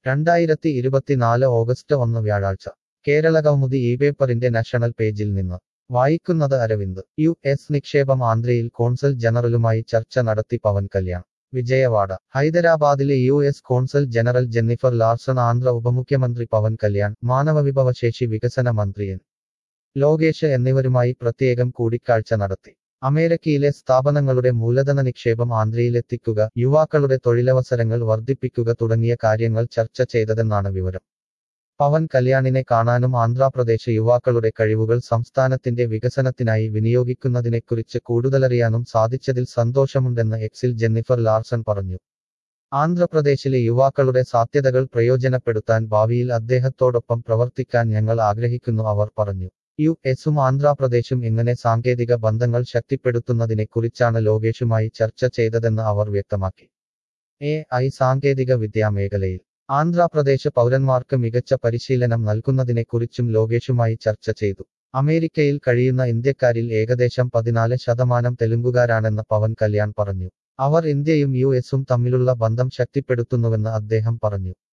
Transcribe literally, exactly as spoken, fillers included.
രണ്ടായിരത്തി ഇരുപത്തിനാല് ഓഗസ്റ്റ് ഒന്ന് വ്യാഴാഴ്ച കേരള കൗമുദി ഈ പേപ്പറിന്റെ നാഷണൽ പേജിൽ നിന്ന് വായിക്കുന്നത് അരവിന്ദ്. യു എസ് നിക്ഷേപം ആന്ധ്രയിൽ കോൺസൽ ജനറലുമായി ചർച്ച നടത്തി പവൻ കല്യാൺ. വിജയവാഡ. ഹൈദരാബാദിലെ U S consul general Jennifer Larson Andhra ഉപമുഖ്യമന്ത്രി പവൻ കല്യാൺ, മാനവവിഭവശേഷി വികസന മന്ത്രി എൻ ലോകേഷ് എന്നിവരുമായി പ്രത്യേകം കൂടിക്കാഴ്ച നടത്തി. അമേരിക്കയിലെ സ്ഥാപനങ്ങളുടെ മൂലധന നിക്ഷേപം ആന്ധ്രയിലെത്തിക്കുക, യുവാക്കളുടെ തൊഴിലവസരങ്ങൾ വർദ്ധിപ്പിക്കുക തുടങ്ങിയ കാര്യങ്ങൾ ചർച്ച ചെയ്തതെന്നാണ് വിവരം. പവൻ കല്യാണിനെ കാണാനും ആന്ധ്രാപ്രദേശ് യുവാക്കളുടെ കഴിവുകൾ സംസ്ഥാനത്തിന്റെ വികസനത്തിനായി വിനിയോഗിക്കുന്നതിനെക്കുറിച്ച് കൂടുതലറിയാനും സാധിച്ചതിൽ സന്തോഷമുണ്ടെന്ന് എക്സിൽ ജെന്നിഫർ ലാർസൺ പറഞ്ഞു. ആന്ധ്രാപ്രദേശിലെ യുവാക്കളുടെ സാധ്യതകൾ പ്രയോജനപ്പെടുത്താൻ ഭാവിയിൽ അദ്ദേഹത്തോടൊപ്പം പ്രവർത്തിക്കാൻ ഞങ്ങൾ ആഗ്രഹിക്കുന്നു, അവർ പറഞ്ഞു. യു എസും ആന്ധ്രാപ്രദേശും എങ്ങനെ സാങ്കേതിക ബന്ധങ്ങൾ ശക്തിപ്പെടുത്തുന്നതിനെക്കുറിച്ചാണ് ലോകേഷുമായി ചർച്ച ചെയ്തതെന്ന് അവർ വ്യക്തമാക്കി. എ ഐ സാങ്കേതിക വിദ്യാ മേഖലയിൽ ആന്ധ്രാപ്രദേശ് പൗരന്മാർക്ക് മികച്ച പരിശീലനം നൽകുന്നതിനെക്കുറിച്ചും ലോകേഷുമായി ചർച്ച ചെയ്തു. അമേരിക്കയിൽ കഴിയുന്ന ഇന്ത്യക്കാരിൽ ഏകദേശം പതിനാല് ശതമാനം തെലുങ്കുകാരാണെന്ന് പവൻ കല്യാൺ പറഞ്ഞു. അവർ ഇന്ത്യയും യു എസും തമ്മിലുള്ള ബന്ധം ശക്തിപ്പെടുത്തുന്നുവെന്ന് അദ്ദേഹം പറഞ്ഞു.